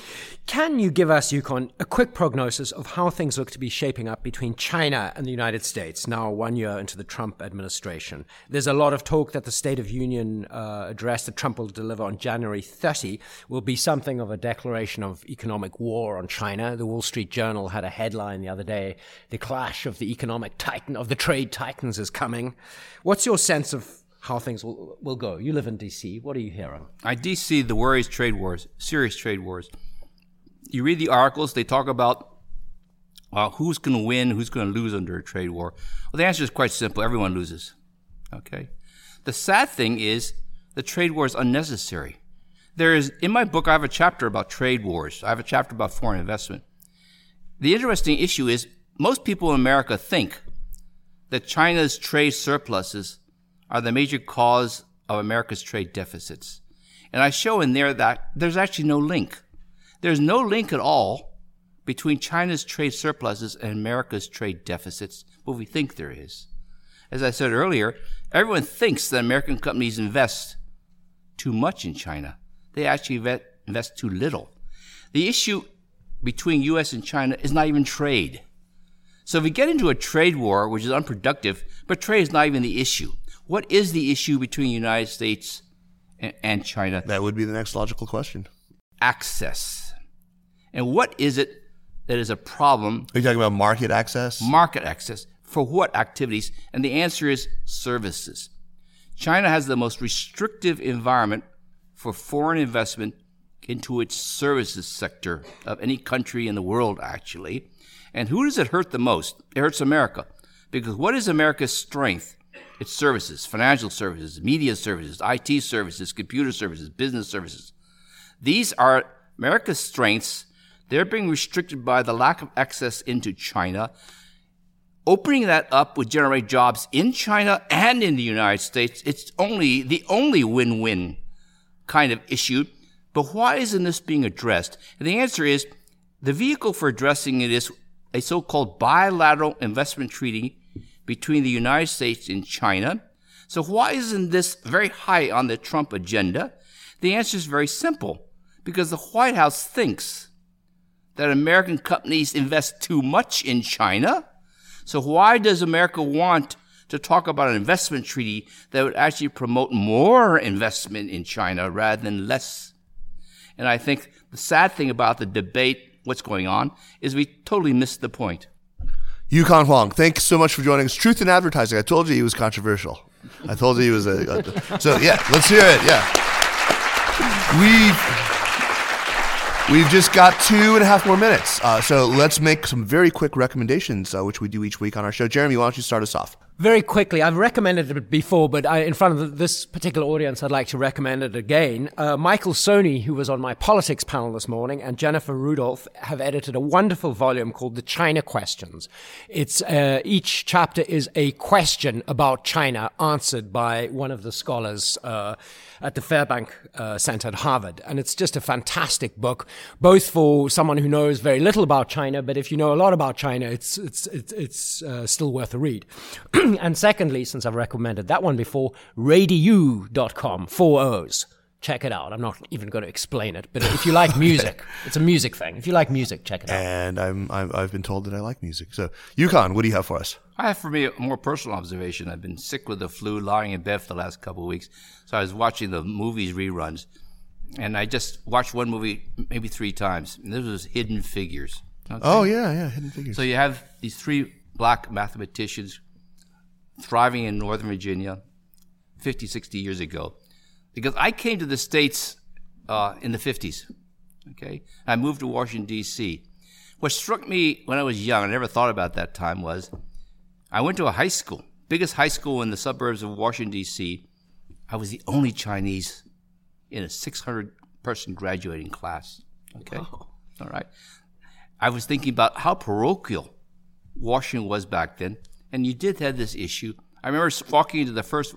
Can you give us, Yukon, a quick prognosis of how things look to be shaping up between China and the United States now one year into the Trump administration? There's a lot of talk that the State of Union uh, address that Trump will deliver on January thirtieth will be something of a declaration of economic war on China. The Wall Street Journal had a headline the other day, "The clash of the economic titan, of the trade titans is coming." What's your sense of how things will, will go? You live in D C. What are you hearing? I D C, the worry is trade wars, serious trade wars. You read the articles, they talk about uh, who's going to win, who's going to lose under a trade war. Well, the answer is quite simple. Everyone loses. Okay? The sad thing is the trade war is unnecessary. There is, in my book, I have a chapter about trade wars. I have a chapter about foreign investment. The interesting issue is most people in America think that China's trade surpluses are the major cause of America's trade deficits. And I show in there that there's actually no link. There's no link at all between China's trade surpluses and America's trade deficits, but we think there is. As I said earlier, everyone thinks that American companies invest too much in China. They actually invest too little. The issue between U S and China is not even trade. So if we get into a trade war, which is unproductive, but trade is not even the issue. What is the issue between the United States and China? That would be the next logical question. Access. And what is it that is a problem? Are you talking about market access? Market access. For what activities? And the answer is services. China has the most restrictive environment for foreign investment into its services sector of any country in the world, actually. And who does it hurt the most? It hurts America. Because what is America's strength? It's services, financial services, media services, I T services, computer services, business services. These are America's strengths. They're being restricted by the lack of access into China. Opening that up would generate jobs in China and in the United States. It's only the only win-win kind of issue. But why isn't this being addressed? And the answer is the vehicle for addressing it is a so-called bilateral investment treaty between the United States and China. So why isn't this very high on the Trump agenda? The answer is very simple. Because the White House thinks that American companies invest too much in China. So why does America want to talk about an investment treaty that would actually promote more investment in China rather than less. And I think the sad thing about the debate, what's going on, is we totally missed the point. Yukon Huang, thanks so much for joining us. Truth in Advertising. I told you he was controversial. I told you he was a... a so, yeah, let's hear it. Yeah. We've, we've just got two and a half more minutes. Uh, so let's make some very quick recommendations, uh, which we do each week on our show. Jeremy, why don't you start us off? Very quickly, I've recommended it before, but I, in front of this particular audience, I'd like to recommend it again. Uh, Michael Sony, who was on my politics panel this morning, and Jennifer Rudolph have edited a wonderful volume called The China Questions. It's uh, each chapter is a question about China answered by one of the scholars uh, at the Fairbank uh, Center at Harvard. And it's just a fantastic book, both for someone who knows very little about China, but if you know a lot about China, it's it's it's, it's uh, still worth a read. And secondly, since I've recommended that one before, radio dot com, four O's. Check it out. I'm not even going to explain it, but if you like music, it's a music thing. If you like music, check it out. And I'm, I'm, I've been told that I like music. So, Yukon, what do you have for us? I have for me a more personal observation. I've been sick with the flu, lying in bed for the last couple of weeks. So I was watching the movies reruns, and I just watched one movie maybe three times. And this was Hidden Figures. Okay? Oh, yeah, yeah, Hidden Figures. So you have these three black mathematicians thriving in Northern Virginia fifty, sixty years ago. Because I came to the States uh, in the fifties, okay? I moved to Washington, D C What struck me when I was young, I never thought about that time, was I went to a high school, biggest high school in the suburbs of Washington, D C I was the only Chinese in a six hundred person graduating class, okay? Oh. All right. I was thinking about how parochial Washington was back then, and you did have this issue. I remember walking into the first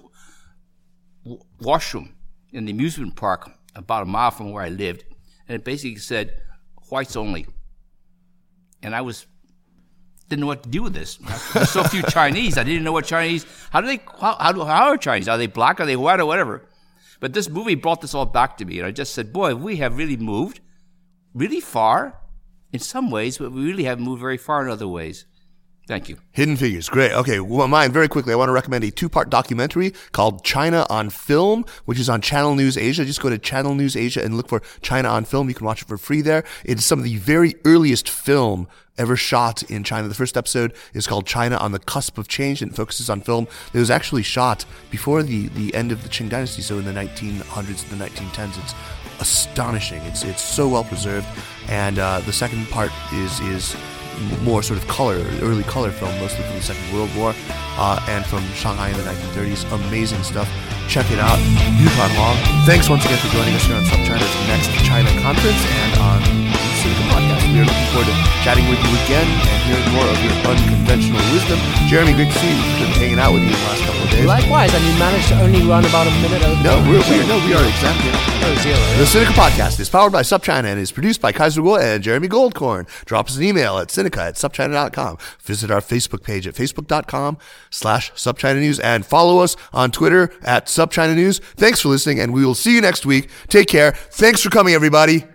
w- washroom in the amusement park about a mile from where I lived, and it basically said, whites only. And I was, didn't know what to do with this. There's so few Chinese, I didn't know what Chinese, how do they, how, how, do, how are Chinese? Are they black, are they white, or whatever? But this movie brought this all back to me, and I just said, boy, we have really moved really far in some ways, but we really haven't moved very far in other ways. Thank you. Hidden Figures. Great. Okay. Well, mine, very quickly, I want to recommend a two-part documentary called China on Film, which is on Channel News Asia. Just go to Channel News Asia and look for China on Film. You can watch it for free there. It's some of the very earliest film ever shot in China. The first episode is called China on the Cusp of Change, and focuses on film that was actually shot before the, the end of the Qing Dynasty, so in the nineteen hundreds and the nineteen tens. It's astonishing. It's it's so well preserved. And uh, the second part is is more sort of color, early color film, mostly from the Second World War, uh, and from Shanghai in the nineteen thirties. Amazing stuff. Check it out. Yukon Huang, thanks once again for joining us here on SupChina's next China conference and on the Sinica Podcast. We are looking forward to chatting with you again and hearing more of your unconventional wisdom. Jeremy, great to see you. We've been hanging out with you the last couple of days. Likewise, and you managed to only run about a minute over. No, we're, we're, no, we are exactly. Oh, zero. The Sinica Podcast is powered by SupChina and is produced by Kaiser Kuo and Jeremy Goldkorn. Drop us an email at Sinica at supchina dot com. Visit our Facebook page at facebook.com slash SupChina News and follow us on Twitter at SupChina News. Thanks for listening, and we will see you next week. Take care. Thanks for coming, everybody.